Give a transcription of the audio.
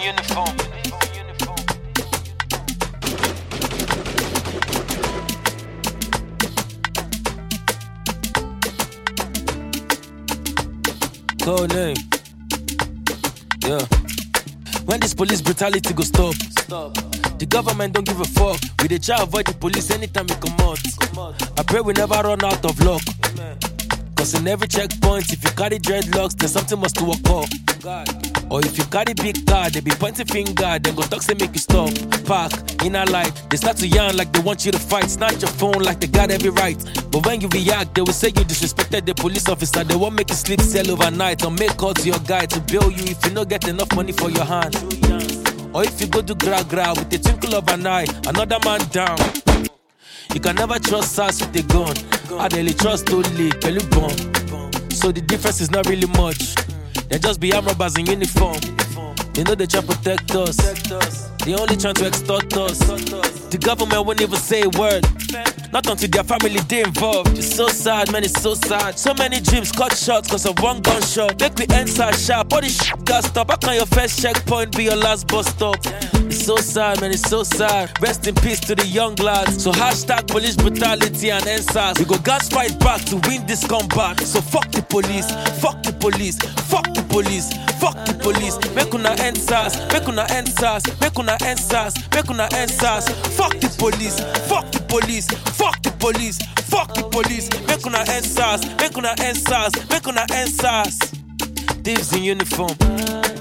in uniform. Code name. Yeah. When this police brutality go stop. The government don't give a fuck. We dey try avoid the police anytime we come out. I pray we never run out of luck. Cause in every checkpoint, if you carry dreadlocks, then something must to work up. Or if you carry big car, they be pointing finger, then go talk say make you stop. Park, inner light, they start to yarn like they want you to fight. Snatch your phone like they got every right. But when you react, they will say you disrespected the police officer. They won't make you sleep cell overnight or make calls to your guy to bail you if you don't get enough money for your hand. Or if you go to gra with the twinkle of an eye, another man down. You can never trust us with a gun. I daily trust only Pelubon. So the difference is not really much. They just be arm robbers in uniform. They know they try to protect us. They only trying to extort us. The government won't even say a word. Not until their family they involved. It's so sad, man, it's so sad. So many dreams cut short cause of one gunshot. Make me answer sharp. All this shit got stop. How can your first checkpoint be your last bus stop? It's so sad, man, it's so sad. Rest in peace to the young lads. So hashtag police brutality and NSAS. We go gas fight back to win this combat. So fuck the police, fuck the police, fuck the police, fuck the police. Make una NSAS, make una NSAS, make una NSAS, make una NSAS. Fuck the police, fuck the police, fuck the police, fuck the police. Make una NSAS, make una NSAS, make una NSAS. Thieves in uniform.